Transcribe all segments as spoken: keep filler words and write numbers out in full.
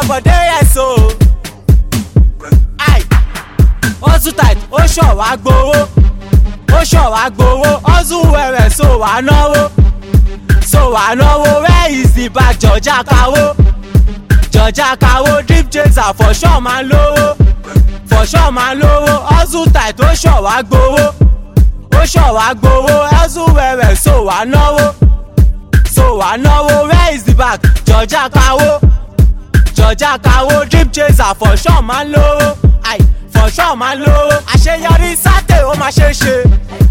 ọmọdé yẹn so. Ai, hustle tight, ó ṣọ̀ wá gbowó. Ó ṣọ̀ wá gbowó, hustle wẹ̀rẹ̀ so wá náwó. So wá náwó, where is the bag? Jọ̀jà káwó. Jọ̀jà káwó, drip chaser for sure máa lówó. For sure máa lówó, hustle tight, ó ṣọ̀ wá gbowó. Ó ṣọ̀ wá gbowó, hustle wẹ̀rẹ̀ so wá náwó. So wá náwó, where is the bag? Jọ̀jà káwó. Jọ̀jà káwó, drip chaser for sure máa lówó. Ai, for sure máa lówó. Àṣeyọrí sátẹ̀ ó máa ṣe ṣe.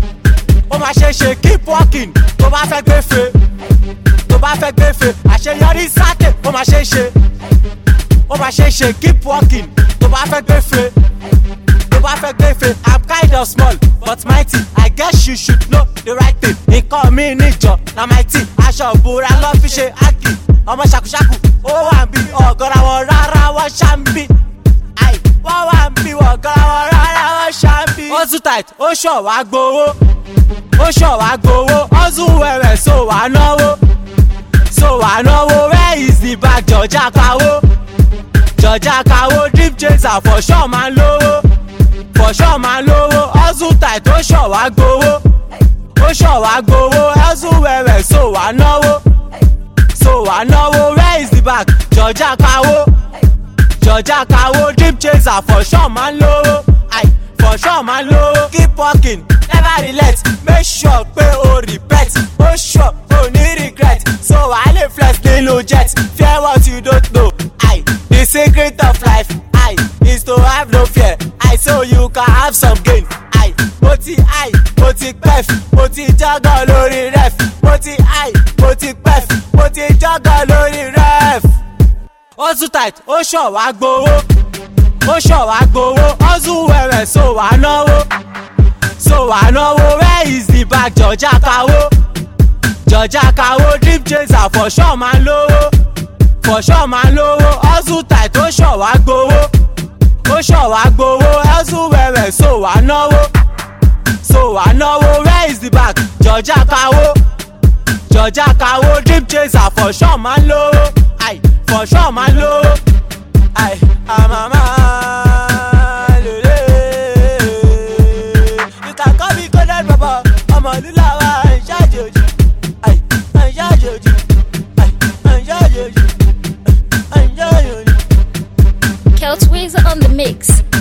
Ó máa ṣe ṣe, keep walking tó bá fẹ́ gbé fe. Tó bá fẹ́ gbé fe, àṣeyọrí sátẹ̀ ó máa ṣe ṣe. Ó máa ṣe ṣe, keep walking tó bá fẹ́ gbé fe. Tó bá fẹ́ gbé fe, I'm kind of small but mighty. I guess you should know the right thing. Nǹkan mi níjọ na mighty. Aṣọ ìbora lọ́ fi ṣe ákì. Ọmọ ṣàkúṣàkù ó wà ń bí ọ̀gọ́ra wọn rárá wọ́n ṣá ń bí. Ai, wọ́n wà ń bí ọ̀gọ́ra wọn rárá wọ́n ṣá ń bí. Hustle tight, ó ṣọ̀ wá gbowó. Ó ṣọ̀ wá gbowó, hustle wẹ̀rẹ̀ so wá náwó. So wá náwó, where is the bag? Jọ̀jà káwó. Jọ̀jà káwó, drip chaser for sure máa lówó. For sure máa lówó, hustle tight, ó ṣọ̀ wá gbowó. Ó ṣọ̀ wá gbowó, hustle wẹ̀rẹ̀ so wá náwó. So wá náwó, where is the bag? Jọ̀jà káwó. Jọ̀jà káwó, drip chaser for sure máa lówó. Ai, for sure máa lówó. Keep walking, never relent. Make sure pé o repent. Ó sure o ní regret. So wà á lè flex nínú jet. Fear what you don't know. Ai, the secret of life, ai, is to have no fear. Ai, so you can have some gain. Ai, mo ti ai, mo ti pef, mo ti jọ́gọ̀ lórí ref. Mo ti ai, mo ti pef, mo ti jọ́gọ̀ lórí ref. Hustle tight, ó ṣọ̀ wá gbowó. Ó ṣọ̀ wá gbowó, hustle wẹ̀rẹ̀ so wá náwó. So wá náwó, where is the bag? Jọ̀jà káwó. Jọ̀jà káwó, drip chaser for sure máa lówó. For sure máa lówó, hustle tight, ó ṣọ̀ wá gbowó. Ó ṣọ̀ wá gbowó, hustle wẹ̀rẹ̀ so wá náwó. So wá náwó, where is the bag? Jọ̀jà káwó. Jọ̀jà káwó, drip chaser for sure máa lówó. Ai, for sure máa lówó. Ai, àmàmà lèlè. You can call me Golden Baba, ọmọ lílà wa ń ṣàjòjì. Ai, ń ṣàjòjì. Ai, ń ṣàjòjì. Ń ṣàjòjì. Keltwiz on the mix.